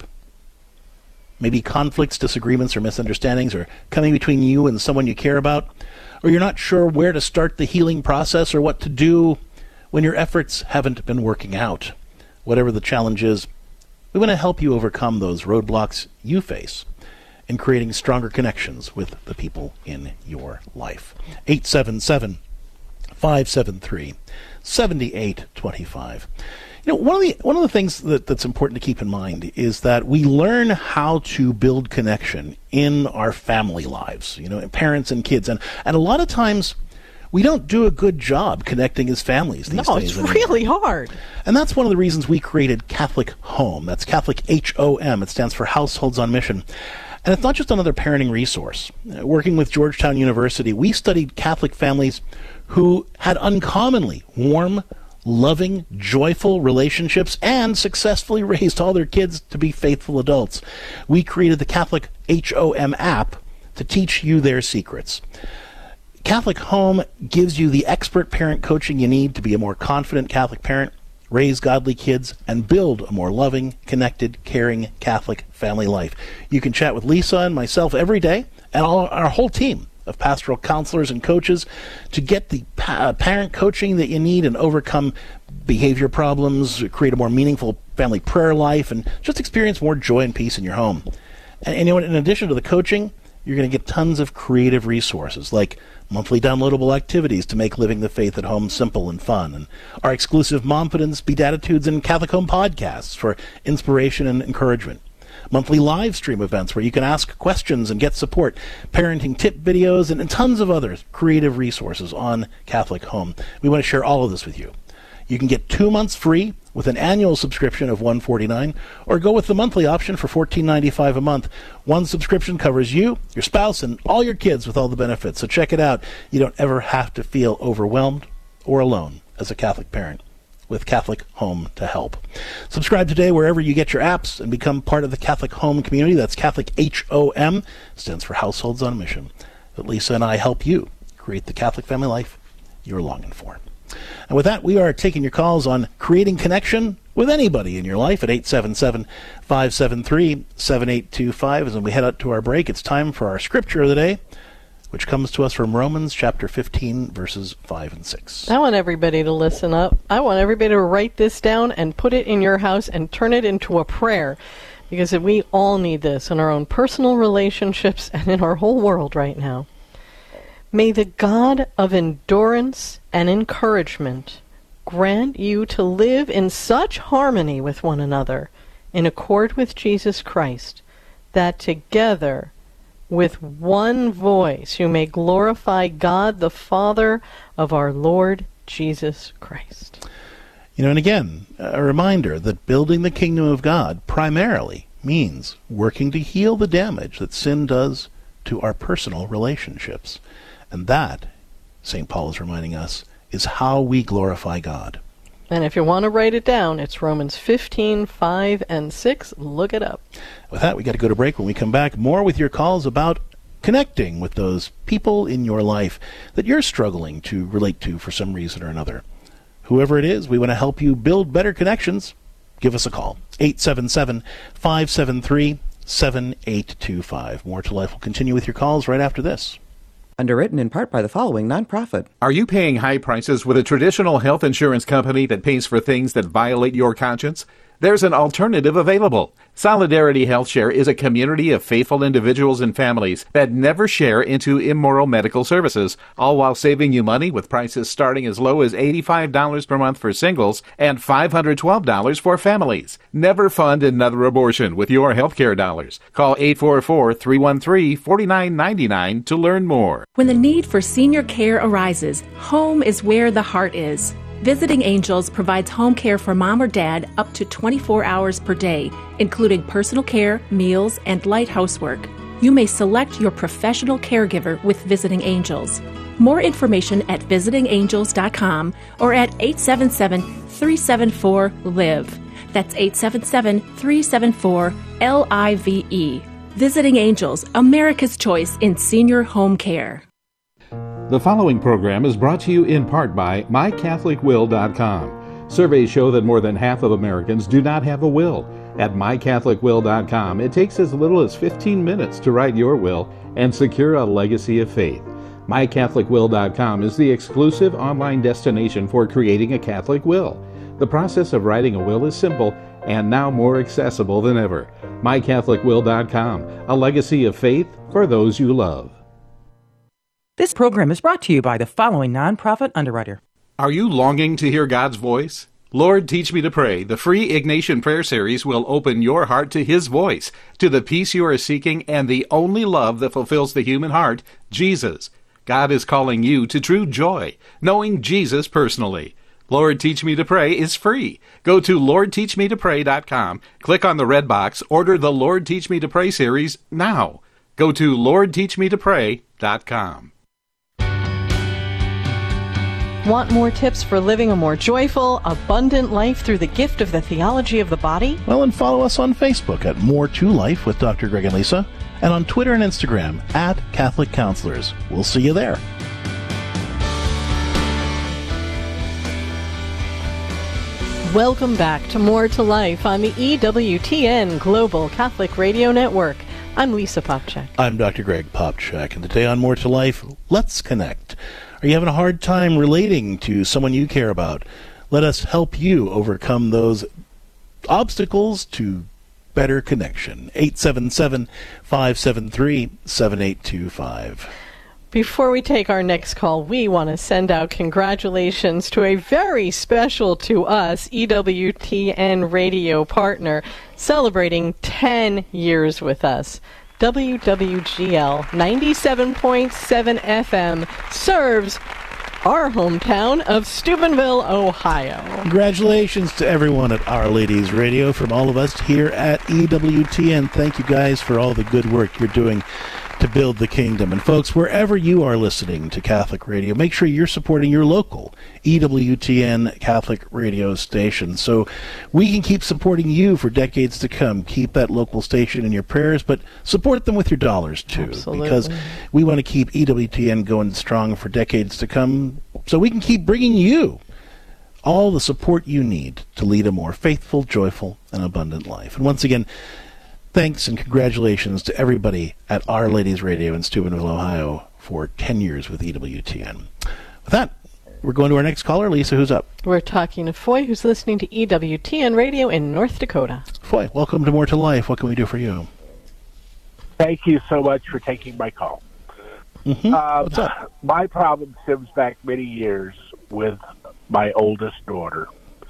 Maybe conflicts, disagreements, or misunderstandings are coming between you and someone you care about, or you're not sure where to start the healing process or what to do when your efforts haven't been working out. Whatever the challenge is, we want to help you overcome those roadblocks you face in creating stronger connections with the people in your life. eight seven seven, five seven three, seven eight two five. You know, one of the one of the things that, that's important to keep in mind is that we learn how to build connection in our family lives, you know, parents and kids. And, and a lot of times, we don't do a good job connecting as families these no, days. No, it's really hard. And that's one of the reasons we created Catholic Home. That's Catholic H O M. It stands for Households on Mission. And it's not just another parenting resource. Working with Georgetown University, we studied Catholic families who had uncommonly warm, loving, joyful relationships and successfully raised all their kids to be faithful adults. We created the Catholic H O M app to teach you their secrets. Catholic Home gives you the expert parent coaching you need to be a more confident Catholic parent, raise godly kids, and build a more loving, connected, caring Catholic family life. You can chat with Lisa and myself every day, and all, our whole team of pastoral counselors and coaches to get the pa- parent coaching that you need and overcome behavior problems, create a more meaningful family prayer life, and just experience more joy and peace in your home. And, and you know, in addition to the coaching, you're going to get tons of creative resources like monthly downloadable activities to make living the faith at home simple and fun, and our exclusive Mompidence, Beatitudes, and Catholic Home podcasts for inspiration and encouragement. Monthly live stream events where you can ask questions and get support, parenting tip videos, and, and tons of other creative resources on Catholic Home. We want to share all of this with you. You can get two months free with an annual subscription of one hundred forty-nine dollars, or go with the monthly option for fourteen ninety-five a month. One subscription covers you, your spouse, and all your kids with all the benefits. So check it out. You don't ever have to feel overwhelmed or alone as a Catholic parent, with Catholic Home to help. Subscribe today wherever you get your apps and become part of the Catholic Home community. That's Catholic H O M, stands for Households on Mission. That Lisa and I help you create the Catholic family life you're longing for. And with that, we are taking your calls on creating connection with anybody in your life at eight seven seven, five seven three, seven eight two five. As we head out to our break, it's time for our scripture of the day, which comes to us from Romans chapter fifteen, verses five and six. I want everybody to listen up. I want everybody to write this down and put it in your house and turn it into a prayer, because we all need this in our own personal relationships and in our whole world right now. May the God of endurance and encouragement grant you to live in such harmony with one another, in accord with Jesus Christ, that together with one voice you may glorify God the Father of our Lord Jesus Christ. You know, and again, a reminder that building the kingdom of God primarily means working to heal the damage that sin does to our personal relationships. And that, Saint Paul is reminding us, is how we glorify God. And if you want to write it down, it's Romans fifteen, five, and six. Look it up. With that, we got to go to break. When we come back, more with your calls about connecting with those people in your life that you're struggling to relate to for some reason or another. Whoever it is, we want to help you build better connections. Give us a call. eight seven seven, five seven three, seven eight two five. More to Life will continue with your calls right after this. Underwritten in part by the following nonprofit. Are you paying high prices with a traditional health insurance company that pays for things that violate your conscience? There's an alternative available. Solidarity HealthShare is a community of faithful individuals and families that never share into immoral medical services, all while saving you money with prices starting as low as eighty-five dollars per month for singles and five hundred twelve dollars for families. Never fund another abortion with your healthcare dollars. Call eight four four, three one three, four nine nine nine to learn more. When the need for senior care arises, home is where the heart is. Visiting Angels provides home care for mom or dad up to twenty-four hours per day, including personal care, meals, and light housework. You may select your professional caregiver with Visiting Angels. More information at visiting angels dot com or at eight seven seven, three seven four, L I V E. That's eight seven seven, three seven four, L I V E. Visiting Angels, America's choice in senior home care. The following program is brought to you in part by my catholic will dot com. Surveys show that more than half of Americans do not have a will. At my catholic will dot com, it takes as little as fifteen minutes to write your will and secure a legacy of faith. my catholic will dot com is the exclusive online destination for creating a Catholic will. The process of writing a will is simple and now more accessible than ever. my catholic will dot com, a legacy of faith for those you love. This program is brought to you by the following nonprofit underwriter. Are you longing to hear God's voice? Lord, Teach Me to Pray, the free Ignatian Prayer Series will open your heart to His voice, to the peace you are seeking, and the only love that fulfills the human heart, Jesus. God is calling you to true joy, knowing Jesus personally. Lord, Teach Me to Pray is free. Go to lord teach me to pray dot com, click on the red box, order the Lord, Teach Me to Pray series now. Go to lord teach me to pray dot com. Want more tips for living a more joyful, abundant life through the gift of the theology of the body? Well, and follow us on Facebook at More to Life with Doctor Greg and Lisa, and on Twitter and Instagram at Catholic Counselors. We'll see you there. Welcome back to More to Life on the E W T N Global Catholic Radio Network. I'm Lisa Popchak. I'm Doctor Greg Popchak, and today on More to Life, let's connect. Are you having a hard time relating to someone you care about? Let us help you overcome those obstacles to better connection. eight seven seven, five seven three, seven eight two five. Before we take our next call, we want to send out congratulations to a very special to us E W T N radio partner celebrating ten years with us. W W G L ninety-seven point seven F M serves our hometown of Steubenville, Ohio. Congratulations to everyone at Our Ladies Radio from all of us here at E W T N. Thank you guys for all the good work you're doing to build the kingdom. And folks, wherever you are listening to Catholic Radio, make sure you're supporting your local E W T N Catholic radio station so we can keep supporting you for decades to come. Keep that local station in your prayers, but support them with your dollars too. Absolutely. Because we want to keep E W T N going strong for decades to come so we can keep bringing you all the support you need to lead a more faithful, joyful, and abundant life. And once again, thanks and congratulations to everybody at Our Ladies Radio in Steubenville, Ohio for ten years with E W T N. With that, we're going to our next caller. Lisa, who's up? We're talking to Foy, who's listening to E W T N Radio in North Dakota. Foy, welcome to More to Life. What can we do for you? Thank you so much for taking my call. Mm-hmm. Uh, What's up? My problem stems back many years with my oldest daughter.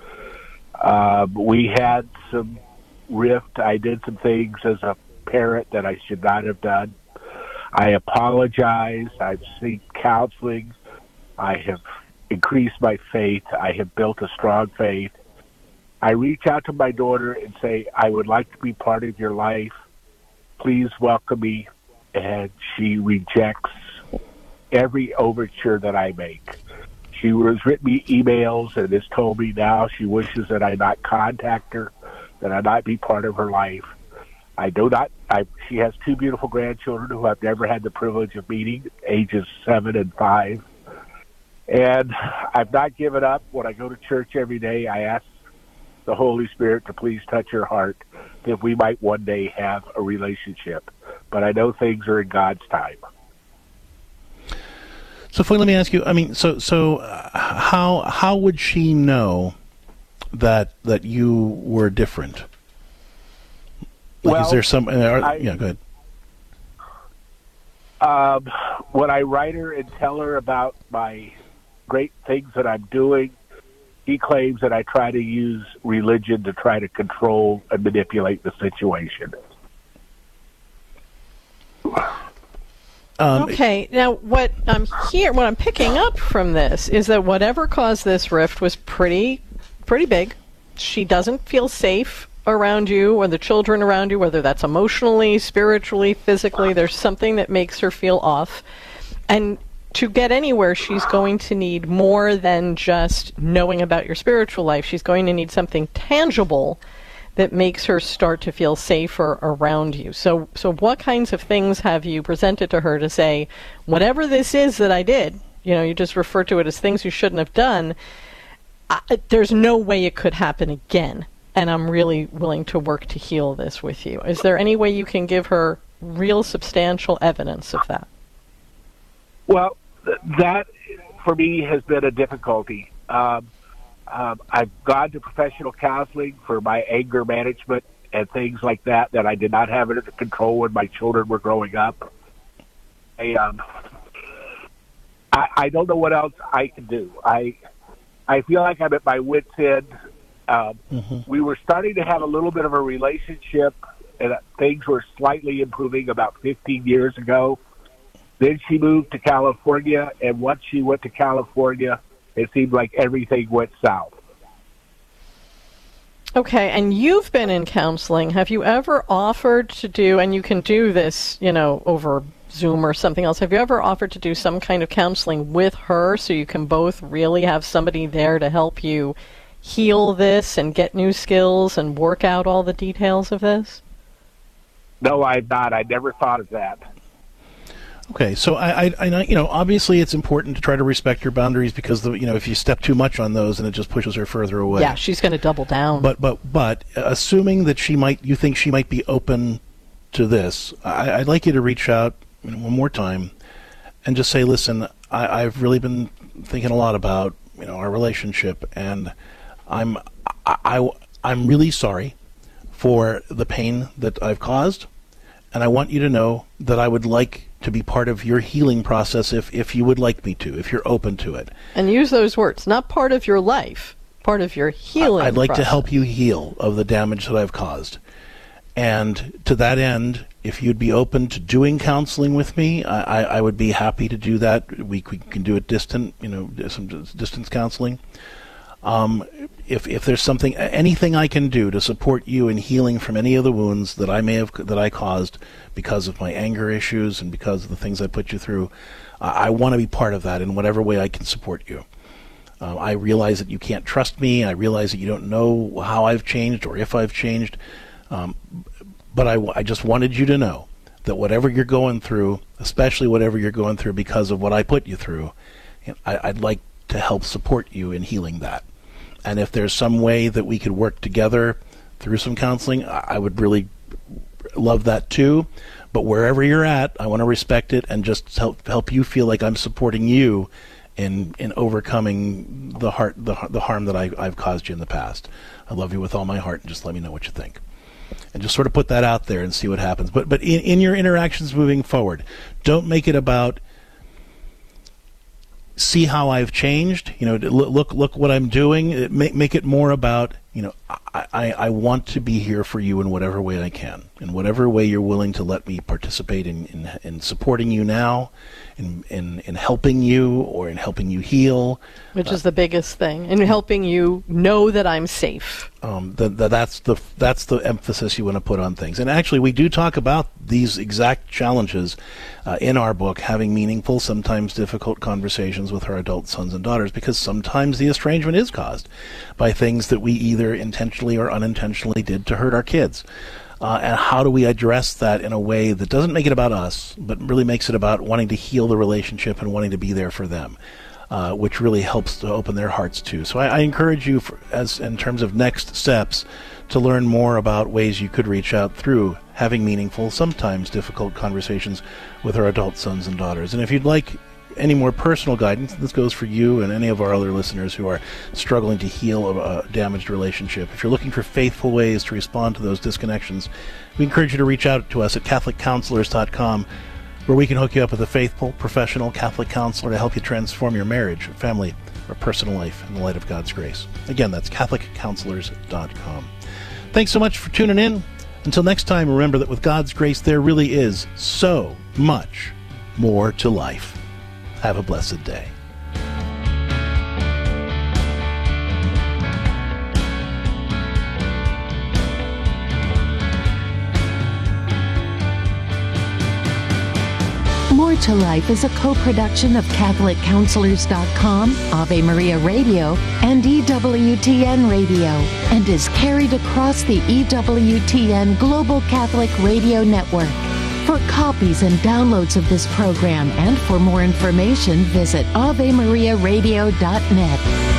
Uh, we had some rift. I did some things as a parent that I should not have done. I apologize. I've sought counseling. I have increased my faith. I have built a strong faith. I reach out to my daughter and say, I would like to be part of your life. Please welcome me. And she rejects every overture that I make. She has written me emails and has told me now she wishes that I not contact her, that I not be part of her life. I do not. I, she has two beautiful grandchildren who I've never had the privilege of meeting, ages seven and five. And I've not given up. When I go to church every day, I ask the Holy Spirit to please touch her heart that we might one day have a relationship. But I know things are in God's time. So, Foy, let me ask you. I mean, so so uh, how how would she know that that you were different? Like, well, is there some? Uh, are, I, yeah, go ahead. Um, when I write her and tell her about my great things that I'm doing, he claims that I try to use religion to try to control and manipulate the situation. Um, okay, now what I'm here, what I'm picking up from this is that whatever caused this rift was pretty, pretty big. She doesn't feel safe around you or the children around you, whether that's emotionally, spiritually, physically. There's something that makes her feel off. And to get anywhere, she's going to need more than just knowing about your spiritual life. She's going to need something tangible that makes her start to feel safer around you. So, so what kinds of things have you presented to her to say, whatever this is that I did, you know, you just refer to it as things you shouldn't have done, I, there's no way it could happen again, and I'm really willing to work to heal this with you. Is there any way you can give her real substantial evidence of that? Well, th- that, for me, has been a difficulty. Um, Um, I've gone to professional counseling for my anger management and things like that that I did not have under control when my children were growing up. I, um, I, I don't know what else I can do. I I feel like I'm at my wit's end. Um, mm-hmm. We were starting to have a little bit of a relationship, and things were slightly improving about fifteen years ago. Then she moved to California, and once she went to California, it seemed like everything went south. Okay, and you've been in counseling. Have you ever offered to do, and you can do this, you know, over Zoom or something else, have you ever offered to do some kind of counseling with her so you can both really have somebody there to help you heal this and get new skills and work out all the details of this? No, I've not. I never thought of that. Okay, so I, I, I, you know, obviously it's important to try to respect your boundaries because the, you know, if you step too much on those, and it just pushes her further away. Yeah, she's going to double down. But, but, but, assuming that she might, you think she might be open to this, I, I'd like you to reach out you know, one more time, and just say, listen, I, I've really been thinking a lot about, you know, our relationship, and I'm, I, I, I'm really sorry for the pain that I've caused, and I want you to know that I would like to be part of your healing process if, if you would like me to, if you're open to it. And use those words, not part of your life, part of your healing I'd like process. to help you heal of the damage that I've caused. And to that end, if you'd be open to doing counseling with me, I, I, I would be happy to do that. We, we can do it distant, you know, some distance counseling. Um, if if there's something, anything I can do to support you in healing from any of the wounds that I may have that I caused because of my anger issues and because of the things I put you through, I, I want to be part of that in whatever way I can support you. Uh, I realize that you can't trust me. I realize that you don't know how I've changed or if I've changed. Um, but I, I just wanted you to know that whatever you're going through, especially whatever you're going through because of what I put you through, I, I'd like to help support you in healing that. And if there's some way that we could work together through some counseling, I would really love that too. But wherever you're at, I want to respect it and just help help you feel like I'm supporting you in in overcoming the heart the the harm that I, I've caused you in the past. I love you with all my heart, and just let me know what you think. And just sort of put that out there and see what happens. But but in, in your interactions moving forward, don't make it about see how I've changed, you know, look, look what I'm doing. Make, make it more about, you know, I, I, I want to be here for you in whatever way I can, in whatever way you're willing to let me participate in, in, in supporting you now, in, in, in helping you or in helping you heal. Which uh, is the biggest thing, in helping you know that I'm safe. Um, the, the, that's the that's the emphasis you want to put on things. And actually, we do talk about these exact challenges uh, in our book, having meaningful, sometimes difficult conversations with our adult sons and daughters, because sometimes the estrangement is caused by things that we either intentionally or unintentionally did to hurt our kids. Uh, and how do we address that in a way that doesn't make it about us, but really makes it about wanting to heal the relationship and wanting to be there for them, uh, which really helps to open their hearts too. So I, I encourage you, for, as in terms of next steps, to learn more about ways you could reach out through having meaningful, sometimes difficult conversations with our adult sons and daughters. And if you'd like any more personal guidance, this goes for you and any of our other listeners who are struggling to heal a, a damaged relationship. If you're looking for faithful ways to respond to those disconnections, we encourage you to reach out to us at Catholic Counselors dot com, where we can hook you up with a faithful, professional Catholic counselor to help you transform your marriage, family, or personal life in the light of God's grace. Again, that's Catholic Counselors dot com. Thanks so much for tuning in. Until next time, remember that with God's grace, there really is so much more to life. Have a blessed day. More to Life is a co-production of Catholic Counselors dot com, Ave Maria Radio, and E W T N Radio, and is carried across the E W T N Global Catholic Radio Network. For copies and downloads of this program and for more information, visit Ave Maria Radio dot net.